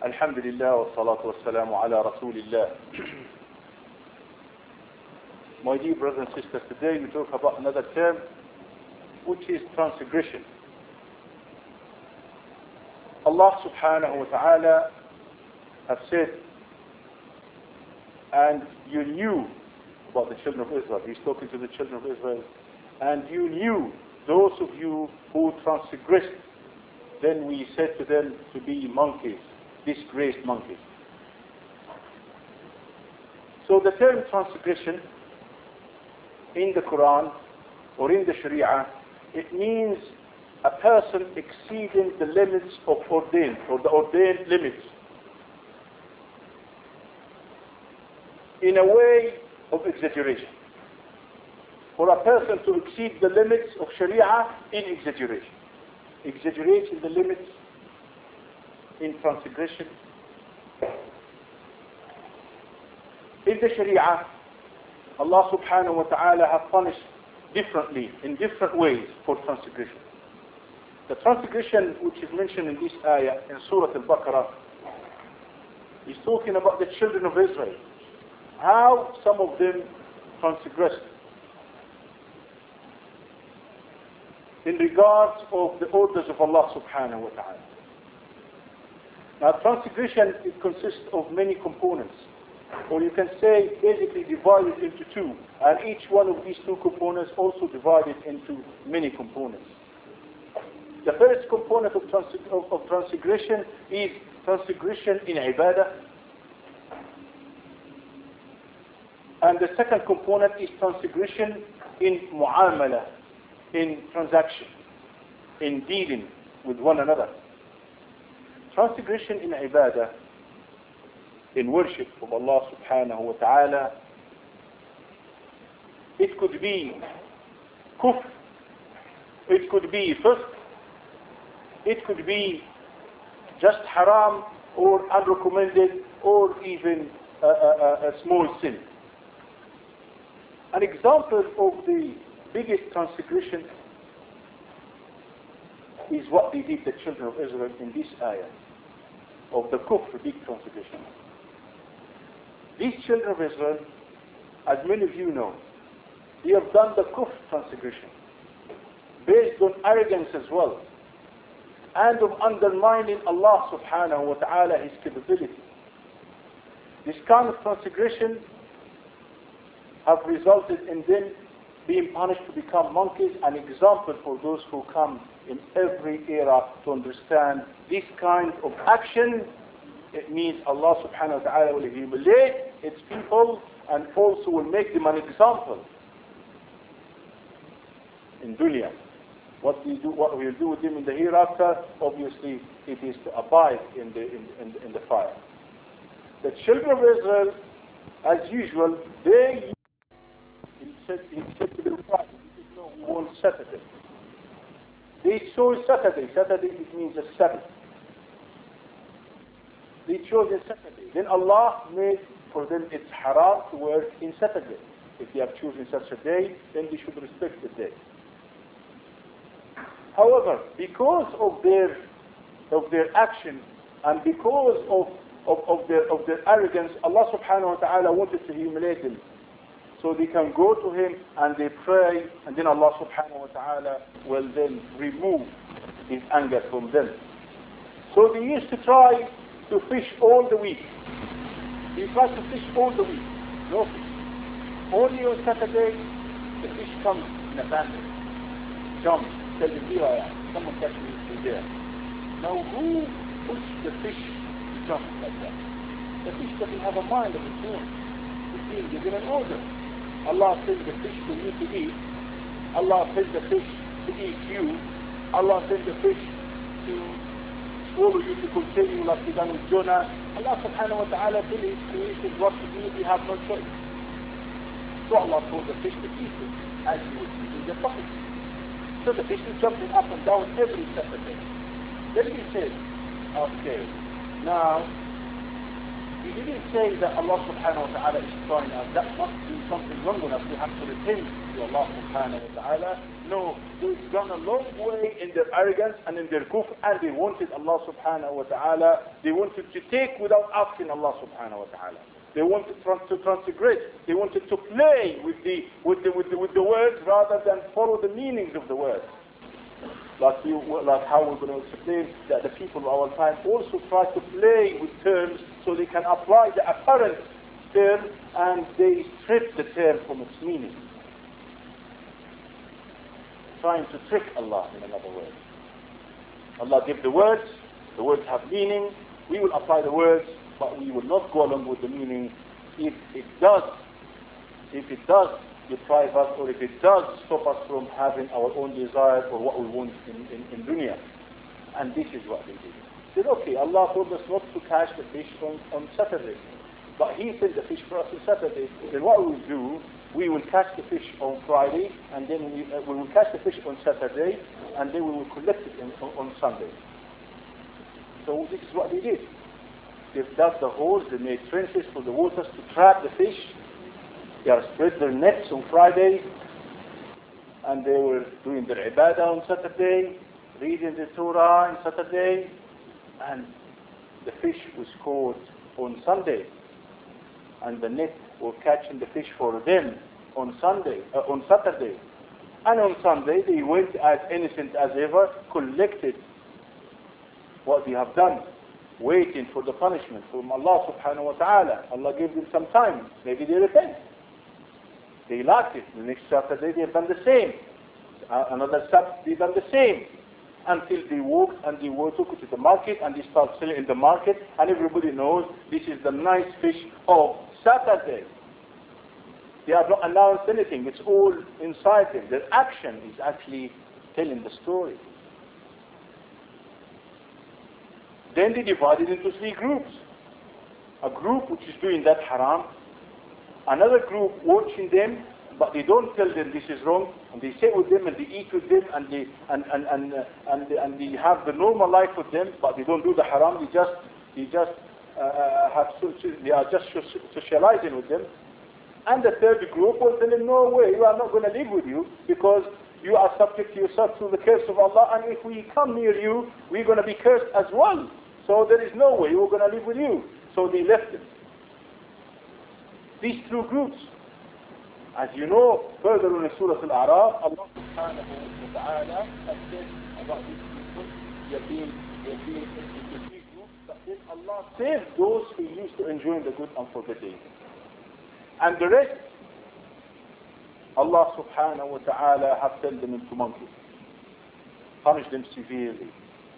Alhamdulillah wa salatu wa salamu ala Rasulillah. My dear brothers and sisters, today we talk about another term, which is transgression. Allah subhanahu wa ta'ala have said, and you knew about the children of Israel. He's talking to the children of Israel. And you knew those of you who transgressed. Then we said to them to be monkeys, disgraced monkeys. So the term transgression in the Quran or in the Sharia, it means a person exceeding the limits of ordained, or the ordained limits, in a way of exaggeration. For a person to exceed the limits of Sharia in exaggeration. Exaggeration the limits in transgression. In the Sharia, Allah subhanahu wa ta'ala has punished differently, in different ways for transgression. The transgression which is mentioned in this ayah, in Surah Al-Baqarah, is talking about the children of Israel. How some of them transgressed in regards of the orders of Allah subhanahu wa ta'ala. Now transgression, it consists of many components, or you can say basically divided into two, and each one of these two components also divided into many components. The first component of transgression is transgression in ibadah, and the second component is transgression in mu'amala, in transaction, in dealing with one another. Transgression in ibadah, in worship of Allah subhanahu wa ta'ala, it could be kufr, it could be fisq, it could be just haram or unrecommended or even a small sin. An example of the biggest transgression is what they did, the children of Israel, in this ayah of the kufr, big transgression. These children of Israel, as many of you know, they have done the kufr transgression based on arrogance as well, and of undermining Allah subhanahu wa ta'ala, His capability. This kind of transgression have resulted in them being punished to become monkeys, an example for those who come in every era to understand this kind of action. It means Allah subhanahu wa ta'ala will humiliate its people and also will make them an example in dunya. What we will do with them in the hereafter, obviously it is to abide in the fire. The children of Israel, as usual, he said to the prophet, no, we want Saturday. They chose Saturday. Saturday, it means a Sabbath. They chose a Saturday. Then Allah made for them it's haram to work in Saturday. If they have chosen such a day, then they should respect the day. However, because of their action and because of their arrogance, Allah subhanahu wa ta'ala wanted to humiliate them. So they can go to Him and they pray, and then Allah subhanahu wa ta'ala will then remove His anger from them. So they used to try to fish all the week. They tried to fish all the week. No fish. Only on Saturday, the fish comes in abundance. Jumps. Tell them, here I am. Someone catch me there. Now who puts the fish to jump like that? The fish doesn't have a mind of its own. It's being given an order. Allah sends the fish to you to eat. Allah sends the fish to eat you. Allah sends the fish to swallow you, to continue like He done with Jonah. Allah subhanahu wa ta'ala really created what to do. You have no choice. So Allah told the fish to eat it as you would eat in the prophet. So the fish is jumping up and down every Saturday. Then he said, okay, now We didn't say that Allah subhanahu wa ta'ala is trying us. That must be something wrong with us. We have to repent to Allah subhanahu wa ta'ala. No, they've gone a long way in their arrogance and in their kufr, and they wanted Allah subhanahu wa ta'ala. They wanted to take without asking Allah subhanahu wa ta'ala. They wanted to transgress. They wanted to play with the words rather than follow the meanings of the words. Like how we're going to explain that the people of our time also try to play with terms so they can apply the apparent term and they strip the term from its meaning. Trying to trick Allah in another word. Allah gives the words have meaning, we will apply the words, but we will not go along with the meaning. If it does deprive us, or if it does stop us from having our own desire for what we want in dunya. And this is what they did. They said, okay, Allah told us not to catch the fish on Saturday, but He sent the fish for us on Saturday. Then what we will do, we will catch the fish on Friday, and then we will catch the fish on Saturday, and then we will collect it on Sunday. So this is what they did. They've dug the holes, they made trenches for the waters to trap the fish. They have spread their nets on Friday, and they were doing their ibadah on Saturday, reading the Torah on Saturday, and the fish was caught on Sunday, and the net were catching the fish for them on Saturday. And on Sunday they went as innocent as ever, collected what they have done, waiting for the punishment from Allah subhanahu wa ta'ala. Allah gave them some time, maybe they repent. They liked it. The next Saturday they have done the same. Another Saturday they have done the same. Until they walked and they took it to the market and they start selling in the market, and everybody knows this is the nice fish of Saturday. They have not announced anything. It's all inside them. Their action is actually telling the story. Then they divided into three groups. A group which is doing that haram, another group watching them, but they don't tell them this is wrong, and they sit with them and they eat with them and they have the normal life with them, but they don't do the haram. They are just socializing with them. And the third group will tell them, no way, we are not going to live with you because you are subject to yourself to the curse of Allah, and if we come near you, we're going to be cursed as well. So there is no way we're going to live with you. So they left them. These two groups. As you know, further in Surah Al-A'raf, Allah subhanahu wa ta'ala has said about these people, they're being into three groups, but then Allah saved those who used to enjoy the good and forbid the evil. And the rest, Allah subhanahu wa ta'ala have turned them into monkeys, punished them severely.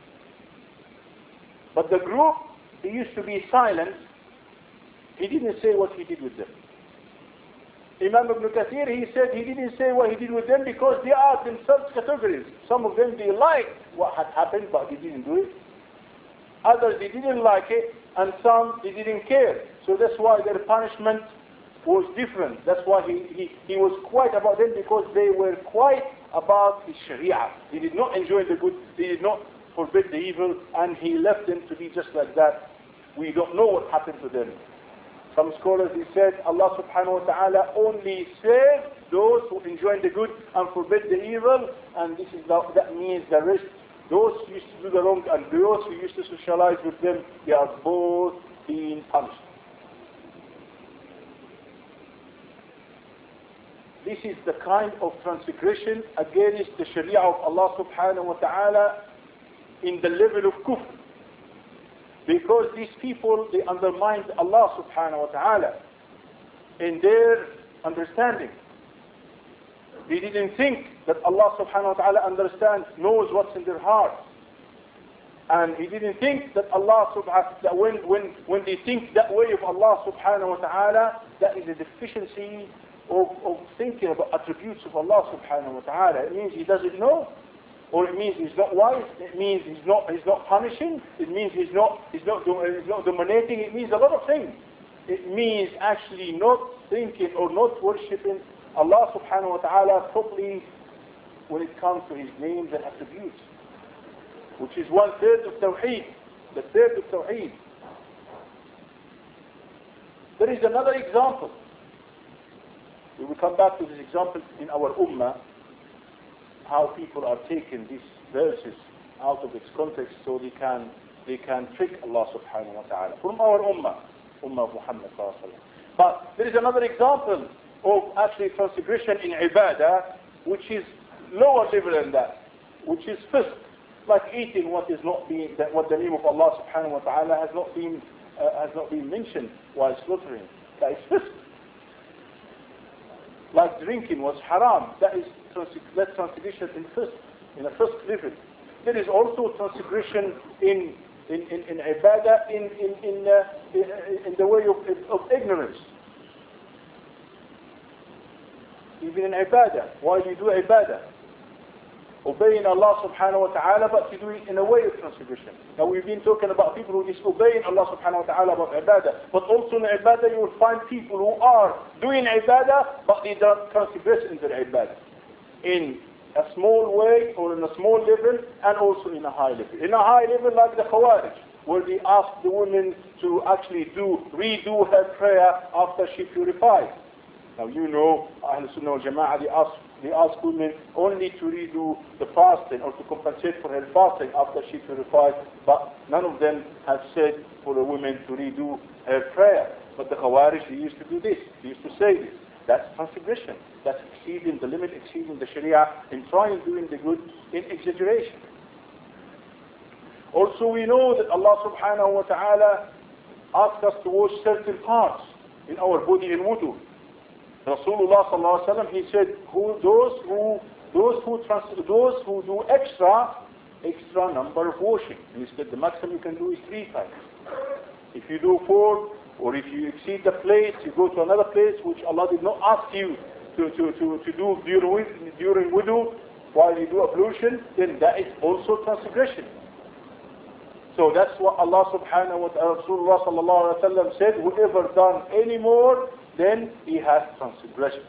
But the group, he used to be silent, he didn't say what he did with them. Imam Ibn Kathir, he said he didn't say what he did with them because they are themselves categories. Some of them, they liked what had happened, but they didn't do it. Others, they didn't like it, and some, they didn't care. So that's why their punishment was different. That's why he was quiet about them, because they were quiet about the Sharia. They did not enjoy the good, they did not forbid the evil, and he left them to be just like that. We don't know what happened to them. Some scholars, he said, Allah subhanahu wa ta'ala only saved those who enjoy the good and forbid the evil, and that means the rest, those who used to do the wrong and those who used to socialize with them, they are both being punished. This is the kind of transgression against the Sharia of Allah subhanahu wa ta'ala in the level of kufr. Because these people, they undermined Allah subhanahu wa ta'ala in their understanding. They didn't think that Allah subhanahu wa ta'ala understands, knows what's in their heart. And he didn't think that Allah subhanahu, that when they think that way of Allah subhanahu wa ta'ala, that is a deficiency of thinking about attributes of Allah subhanahu wa ta'ala. It means he doesn't know. Or it means he's not wise. It means he's not punishing. It means he's not dominating. It means a lot of things. It means actually not thinking or not worshipping Allah subhanahu wa ta'ala properly when it comes to his names and attributes, which is 1/3 of Tawheed, the third of Tawheed. There is another example. We will come back to this example in our ummah, how people are taking these verses out of its context so they can trick Allah subhanahu wa ta'ala. From our ummah of Muhammad sallallahu alaihi wasallam. But there is another example of actually transgression in ibadah, which is lower level than that, which is fisq, like eating what is not being, what the name of Allah subhanahu wa ta'ala has not been mentioned while slaughtering. That is fisq. Like drinking was haram. That is transgression in fisq, in a fisq level. There is also transgression in ibadah in the way of ignorance. Even in ibadah, why do you do ibadah? Obeying Allah subhanahu wa ta'ala, but you do it in a way of transgression. Now we've been talking about people who disobeying Allah subhanahu wa ta'ala about ibadah, but also in ibadah you will find people who are doing ibadah, but they don't transgress in their ibadah. In a small way or in a small level, and also in a high level. In a high level like the Khawarij, where they ask the women to actually redo her prayer after she purifies. Now you know, Ahlul Sunnah wal Jama'ah, they ask women only to redo the fasting or to compensate for her fasting after she purifies, but none of them have said for the women to redo her prayer. But the Khawarij, they used to do this, they used to say this. That's transgression. That's exceeding the limit, exceeding the Sharia, in trying doing the good in exaggeration. Also we know that Allah subhanahu wa ta'ala asked us to wash certain parts in our body in wudu. Rasulullah sallallahu alaihi wasallam, he said, those who do extra number of washing. And he said the maximum you can do is 3 times. If you do 4, or if you exceed the place, you go to another place which Allah did not ask you to do during wudu while you do ablution, then that is also transgression. So that's what Allah subhanahu wa ta'ala, Rasulullah sallallahu alaihi wasallam said, whoever done any more, then he has transgression.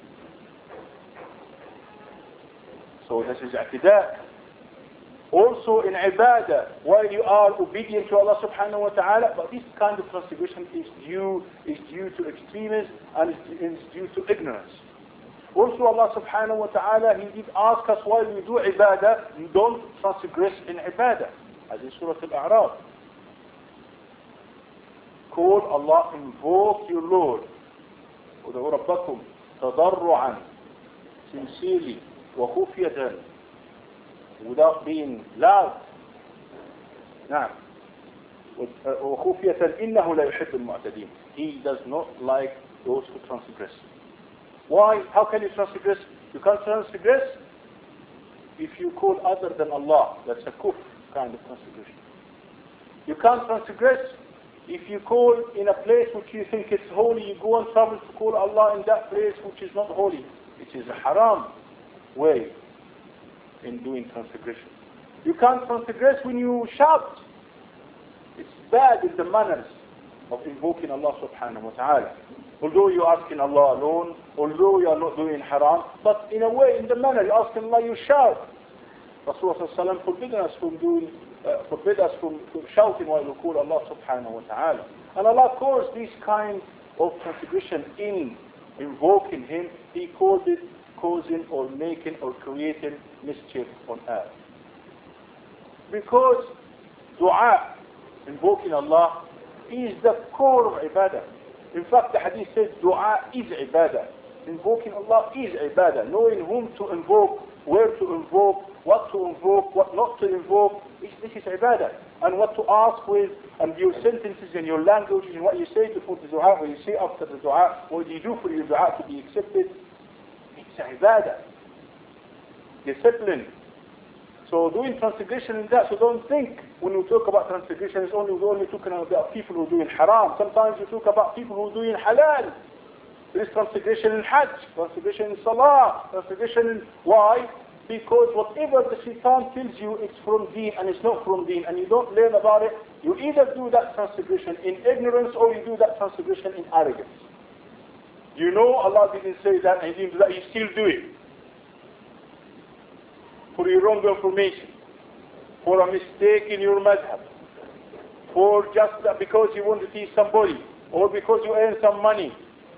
So this is i'tidaa. Also in ibadah, while you are obedient to Allah subhanahu wa ta'ala, but this kind of transgression is due to extremism and is due to ignorance. Also Allah subhanahu wa ta'ala, He did ask us while we do ibadah, you don't transgress in ibadah. As in Surah Al-A'raf. Call Allah, invoke your Lord. ودعوا ربكم تضرعا, sincerely, وخفية, without being loud. نعم. وخفية إنه لا يحب المعتدين. He does not like those who transgress. Why? How can you transgress? You can't transgress if you call other than Allah. That's a kufr kind of transgression. You can't transgress if you call in a place which you think is holy. You go and travel to call Allah in that place which is not holy. It is a haram way in doing transgression. You can't transgress when you shout. It's bad in the manners of invoking Allah subhanahu wa ta'ala. Although you're asking Allah alone, although you are not doing haram, but in a way, in the manner you're asking Allah, you shout. Rasulullah forbid us from shouting while we call Allah subhanahu wa ta'ala. And Allah calls this kind of transgression in invoking Him, He called it causing or making or creating mischief on earth. Because dua, invoking Allah, is the core of ibadah. In fact, the hadith says dua is ibadah. Invoking Allah is ibadah. Knowing whom to invoke, where to invoke, what to invoke, what not to invoke, this is ibadah. And what to ask with, and your sentences and your language and what you say before the dua, what you say after the dua, what you do for your dua to be accepted, it's ibadah. Discipline. So doing transgression in that, so don't think when we talk about transgression, we're only talking about people who are doing haram. Sometimes we talk about people who are doing halal. There is transgression in Hajj, transgression in Salah, transgression in... Why? Because whatever the shaitan tells you it's from deen and it's not from deen, and you don't learn about it, you either do that transgression in ignorance or you do that transgression in arrogance. You know Allah didn't say that and He didn't do that, you still do it. For your wrong information, for a mistake in your madhab, for just because you want to tease somebody, or because you earn some money.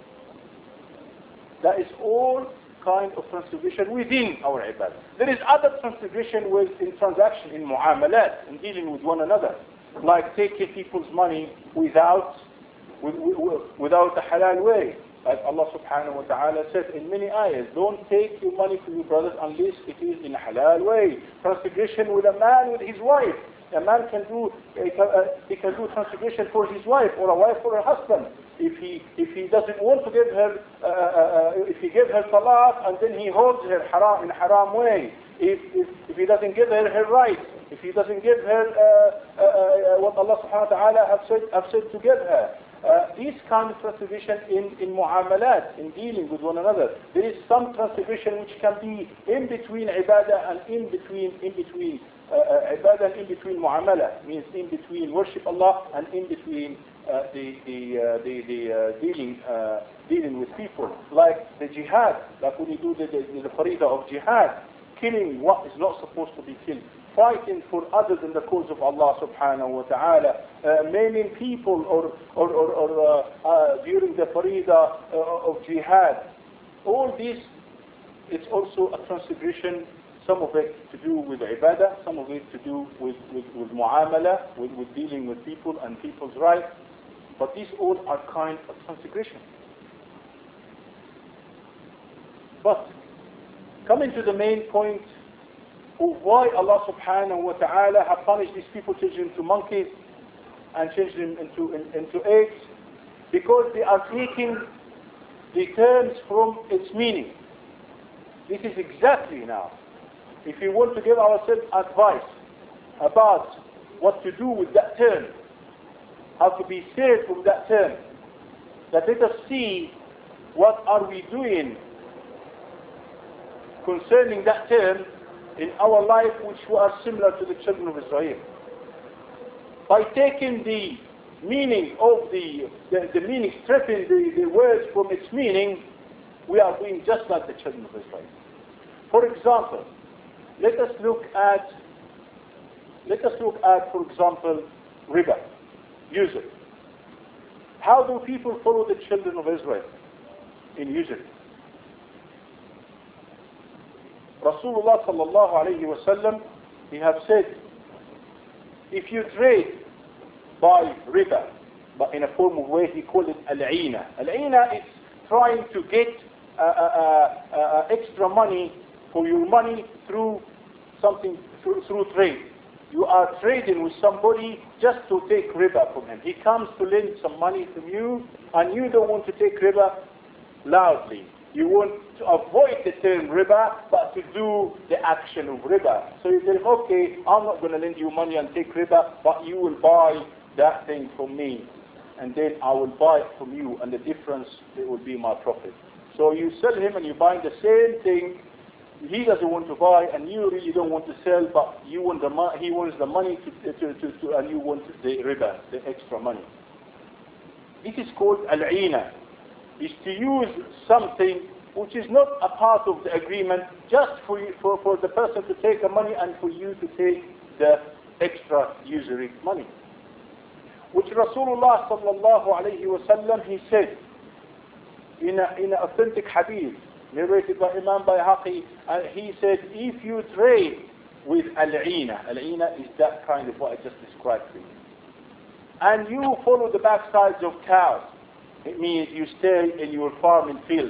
That is all kind of transgression within our ibadah. There is other transgression in transaction, in mu'amalat, in dealing with one another, like taking people's money without a halal way. As Allah subhanahu wa ta'ala said in many ayahs, don't take your money from your brothers unless it is in a halal way. Transgression with a man, with his wife. A man can do transgression for his wife, or a wife for her husband. If he doesn't want to give her, if he gives her talaq and then he holds her in a haram way. If he doesn't give her her rights, if he doesn't give her what Allah subhanahu wa ta'ala have said to give her. These kind of transgression in mu'amalat, in dealing with one another. There is some transgression which can be in between ibadah and in between ibadah and in between mu'amala, means in between worship Allah and in between dealing with people, like the jihad, like when you do the faridah of jihad, killing what is not supposed to be killed, fighting for others in the cause of Allah subhanahu wa ta'ala, maiming people or during the faridah of jihad. All this, it's also a transgression, some of it to do with ibadah, some of it to do with mu'amala, with dealing with people and people's rights. But these all are kind of transgression. But coming to the main point of why Allah subhanahu wa ta'ala have punished these people, changed them into monkeys and changed them into apes, because they are taking the terms from its meaning. This is exactly now. If we want to give ourselves advice about what to do with that term, how to be saved from that term, that let us see what are we doing concerning that term in our life, which are similar to the children of Israel. By taking the meaning of the meaning, stripping the words from its meaning, we are doing just like the children of Israel. For example, let us look at, for example, riba, usury. How do people follow the children of Israel in usury? Rasulullah sallallahu alayhi wa sallam, he have said, if you trade by riba, but in a form of way, he called it al-'ina. Al-'ina is trying to get extra money for your money through something, through trade. You are trading with somebody just to take riba from him. He comes to lend some money from you, and you don't want to take riba loudly. You want to avoid the term riba, but to do the action of riba. So you say, okay, I'm not going to lend you money and take riba, but you will buy that thing from me, and then I will buy it from you, and the difference, it will be my profit. So you sell him and you buy the same thing. He doesn't want to buy, and you really don't want to sell, but you want he wants the money and you want the riba, the extra money. This is called al-'ina. Is to use something which is not a part of the agreement, just for the person to take the money and for you to take the extra usury money. Which Rasulullah sallallahu alayhi wa sallam, he said in an authentic hadith narrated by Imam Bayhaqi, he said, if you trade with al-'ina, al-'ina is that kind of what I just described to you, and you follow the backsides of cows, it means you stay in your farming field.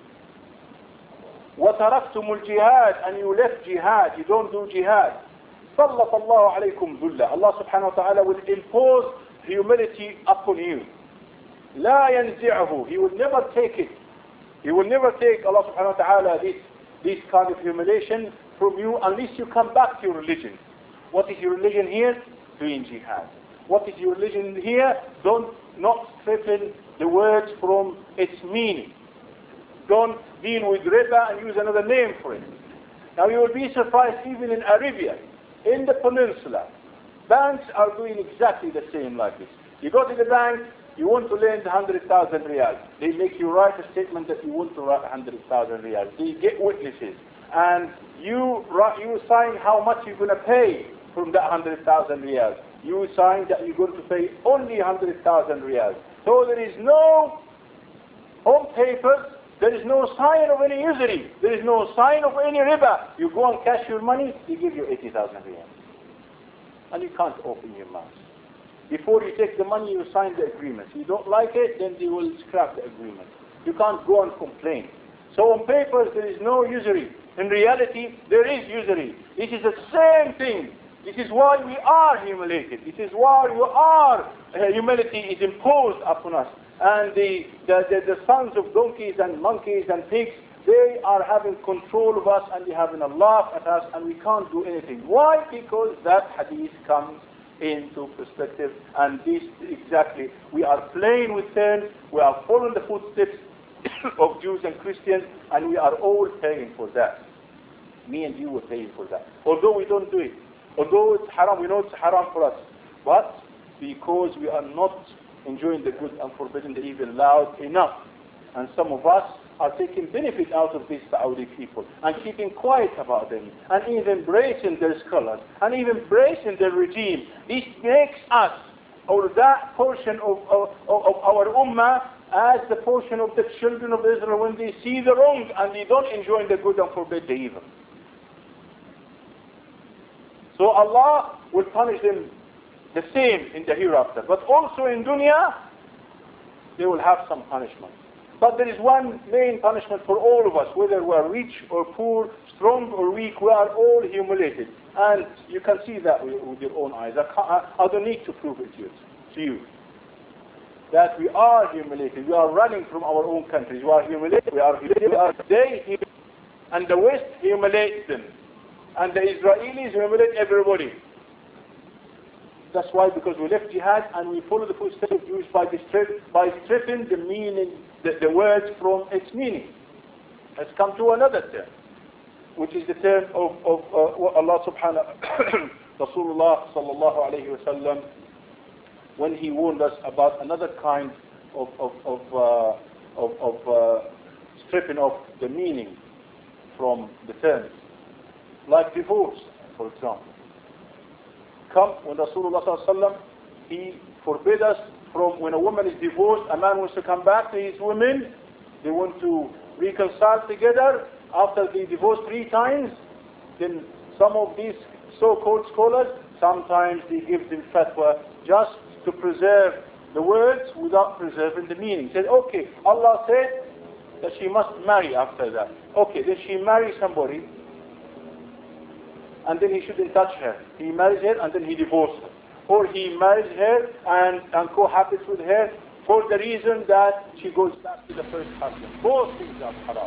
وَتَرَكْتُمُ الْجِهَادِ, and you left jihad, you don't do jihad. صَلَّطَ اللَّهُ عَلَيْكُمْ ذُلَّ, Allah subhanahu wa ta'ala will impose humility upon you. لَا يَنْزِعَهُ, He will never take it. He will never take, Allah subhanahu wa ta'ala, this kind of humiliation from you unless you come back to your religion. What is your religion here? Doing jihad. What is your religion here? Not stripping the words from its meaning. Don't deal with riba and use another name for it. Now you will be surprised, even in Arabia, in the peninsula, banks are doing exactly the same like this. You go to the bank, you want to lend 100,000 riyals. They make you write a statement that you want to write 100,000 riyals. They get witnesses. And you sign how much you're going to pay from that 100,000 riyals. You sign that you're going to pay only 100,000 riyals. So there is no on papers, there is no sign of any usury, there is no sign of any riba. You go and cash your money, they give you 80,000 riyal. And you can't open your mouth. Before you take the money, you sign the agreement. If you don't like it, then they will scrap the agreement. You can't go and complain. So on papers, there is no usury. In reality, there is usury. It is the same thing. This is why we are humiliated. This is why humility is imposed upon us. And the sons of donkeys and monkeys and pigs, they are having control of us and they having a laugh at us and we can't do anything. Why? Because that hadith comes into perspective, and this exactly, we are playing with terms, we are following the footsteps of Jews and Christians, and we are all paying for that. Me and you were paying for that. Although we don't do it, although it's haram, we know it's haram for us, but because we are not enjoying the good and forbidding the evil loud enough, and some of us are taking benefit out of these Saudi people and keeping quiet about them and even embracing their scholars and even embracing their regime. This makes us, or that portion of our ummah, as the portion of the children of Israel when they see the wrong and they don't enjoy the good and forbid the evil. So Allah will punish them the same in the hereafter, but also in dunya they will have some punishment. But there is one main punishment for all of us, whether we are rich or poor, strong or weak, we are all humiliated. And you can see that with your own eyes. I don't need to prove it to you. That we are humiliated. We are running from our own countries. We are humiliated. They and the West humiliates them. And the Israelis humiliate everybody. That's why, because we left jihad and we follow the footsteps of Jews by stripping the meaning, the words from its meaning. Let's come to another term, which is the term of what Allah subhanahu Rasulullah sallallahu alayhi wa sallam, when he warned us about another kind of stripping off the meaning from the terms, like divorce, for example. When Rasulullah sallallahu alaihi wasallam, he forbid us from when a woman is divorced, a man wants to come back to his women, they want to reconcile together after they divorce 3 times, then some of these so-called scholars, sometimes they give them fatwa just to preserve the words without preserving the meaning. Said, okay, Allah said that she must marry after that. Okay, then she marries somebody, and then he shouldn't touch her. He marries her and then he divorces her. Or he marries her and cohabits with her for the reason that she goes back to the first husband. Both things are haram.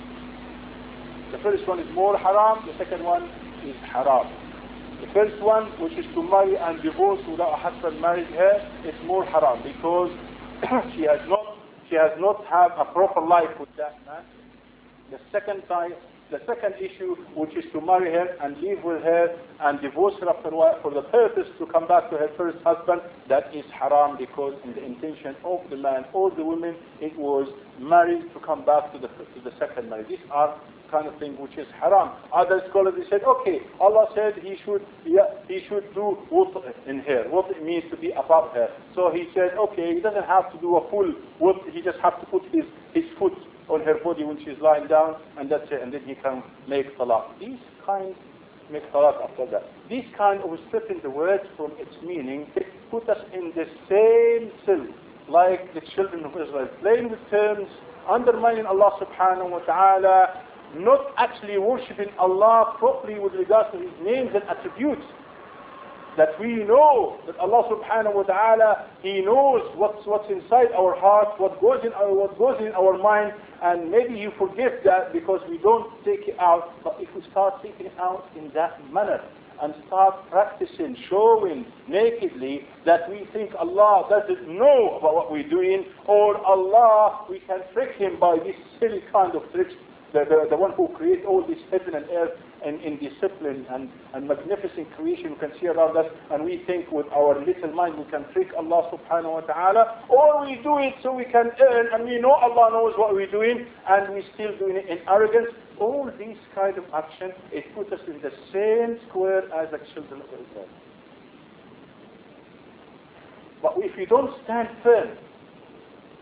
The first one is more haram, the second one is haram. The first one, which is to marry and divorce without a husband marrying her, is more haram because she has not had a proper life with that man. The second issue, which is to marry her and live with her and divorce her after a while for the purpose to come back to her first husband, that is haram because in the intention of the man or the woman, it was married to come back to the second marriage. These are kind of thing which is haram. Other scholars, they said, okay, Allah said he should do wut in her. What it means to be above her. So he said, okay, he doesn't have to do a full wut, he just has to put his foot on her body when she's lying down, and that's it, and then he can make talaq. These kind make talaq after that. These kind of stripping the words from its meaning, it put us in the same silk, like the children of Israel, playing with terms, undermining Allah subhanahu wa ta'ala, not actually worshipping Allah properly with regards to His names and attributes. That we know that Allah subhanahu wa ta'ala, He knows what's inside our heart, what goes in our mind, and maybe you forget that because we don't take it out. But if we start taking it out in that manner and start practicing, showing nakedly that we think Allah doesn't know about what we're doing, or Allah, we can trick Him by this silly kind of tricks, the one who creates all this heaven and earth in discipline and magnificent creation we can see around us, and we think with our little mind we can trick Allah subhanahu wa ta'ala, or we do it so we can earn, and we know Allah knows what we're doing, and we're still doing it in arrogance. All these kind of action, it puts us in the same square as the children of Israel. But if you don't stand firm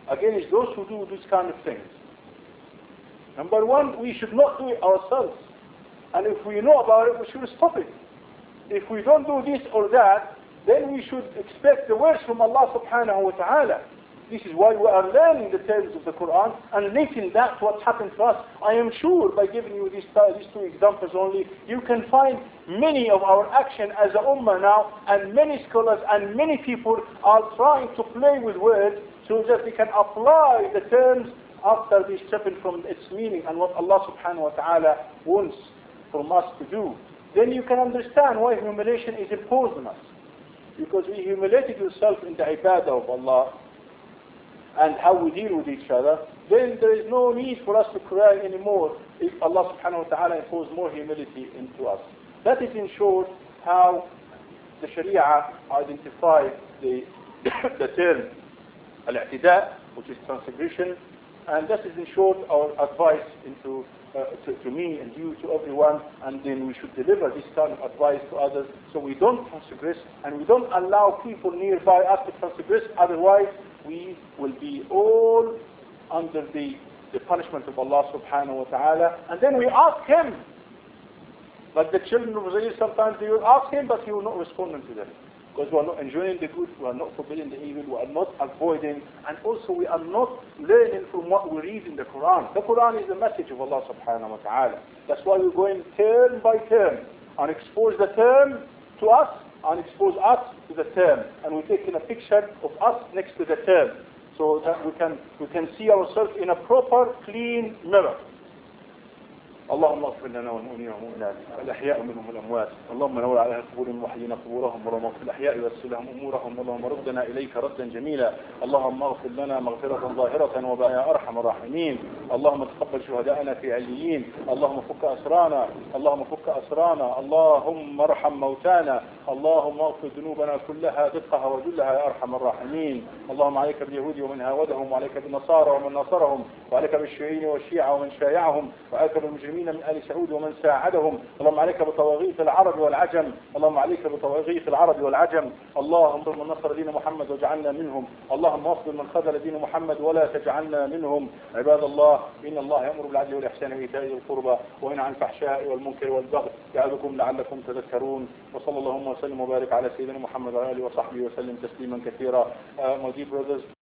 against those who do these kind of things. Number one, we should not do it ourselves. And if we know about it, we should stop it. If we don't do this or that, then we should expect the worst from Allah subhanahu wa ta'ala. This is why we are learning the terms of the Quran and linking that to what's happened to us. I am sure by giving you these two examples only, you can find many of our action as a ummah now, and many scholars and many people are trying to play with words so that they can apply the terms after they stripping from its meaning and what Allah subhanahu wa ta'ala wants from us to do. Then you can understand why humiliation is imposed on us. Because we humiliated yourself in the ibadah of Allah and how we deal with each other, then there is no need for us to cry anymore if Allah subhanahu wa ta'ala imposes more humility into us. That is in short how the Sharia identifies the term al-i'tida, which is transgression, and that is in short our advice to me and you, to everyone, and then we should deliver this kind of advice to others so we don't transgress and we don't allow people nearby us to transgress, otherwise we will be all under the punishment of Allah subhanahu wa ta'ala. And then we ask Him, like the children of Israel, sometimes they will ask Him, but He will not respond to them. Because we are not enjoying the good, we are not forbidding the evil, we are not avoiding, and also we are not learning from what we read in the Quran. The Quran is the message of Allah subhanahu wa ta'ala. That's why we're going turn by turn and expose the term to us and expose us to the term. And we're taking a picture of us next to the term so that we can see ourselves in a proper, clean mirror. اللهم اغفر لنا والمؤمنين والمؤمنات الأحياء منهم والأموات اللهم نور على قبورهم وحينا قبورهم اللهم اغفر الأحياء ويسر لهم أمورهم اللهم ردنا إليك ردا جميلا اللهم اغفر لنا مغفرة ظاهرة وبها يا أرحم الراحمين اللهم تقبل شهداءنا في عليين اللهم فك أسرانا اللهم ارحم موتانا اللهم اغفر ذنوبنا كلها دقها وجلها يا أرحم الراحمين اللهم عليك باليهود ومن هاودهم وعليك بالنصارى ومن نصرهم وعليك بالشيوعيين والشيعة ومن شايعهم وعليك بالمجرمين من آل سعود ومن ساعدهم اللهم عليك بطواغيت العرب والعجم اللهم عليك بطواغيت العرب والعجم اللهم من نصر دين محمد واجعلنا منهم اللهم واخذل من خذل دين محمد ولا تجعلنا منهم عباد الله إن الله يأمر بالعدل والإحسان وإيتاء ذي القربى وينهى عن الفحشاء والمنكر والبغي يعظكم لعلكم تذكرون وصلى اللهم وسلم وبارك على سيدنا محمد وعلى آله وصحبه وسلم تسليما كثيرا. My dear brothers,